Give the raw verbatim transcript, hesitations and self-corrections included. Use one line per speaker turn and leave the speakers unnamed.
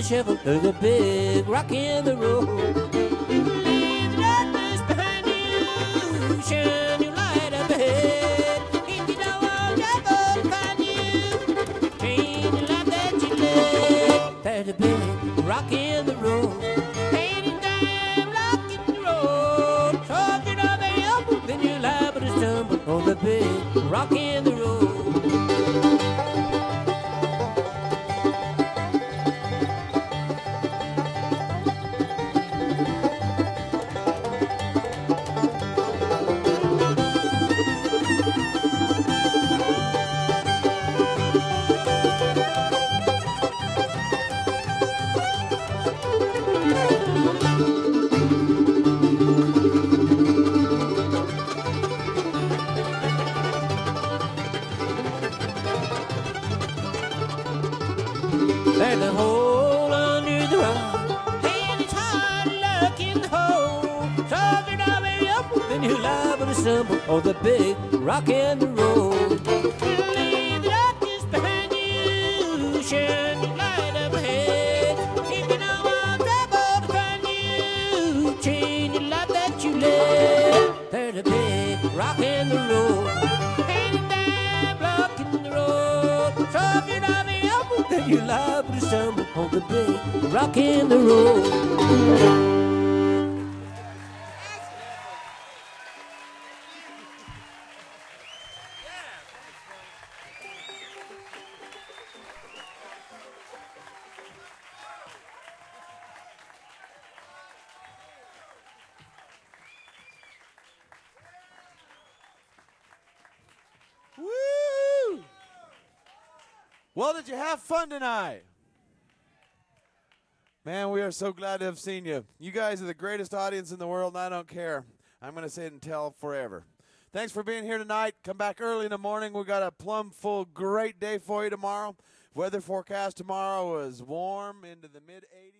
shovel. There's a big rock in the road. Leave darkness behind you. Shine your light up ahead. If you don't want trouble to find you, change the life that you live. There's a big rock in the road. Anytime rock in the road. So if you know the elbow, then you're liable to stumble on the big rock in the road. There's a hole under the rock, and it's hard luck in the hole. So if you're not very up, then you're liable to stumble on the big rock in the road. Leave the darkness behind you, shine your light up ahead. If you don't want trouble to find you, change the life that you live. There's a big rock in the road, and a damn block in the road. So if you're not very up, then you're liable to stumble on the big rock in the road.
Woo! Well, did you have fun tonight? Man, we are so glad to have seen you. You guys are the greatest audience in the world, and I don't care. I'm going to say it until forever. Thanks for being here tonight. Come back early in the morning. We got a plumb full, great day for you tomorrow. Weather forecast tomorrow is warm into the mid eighties.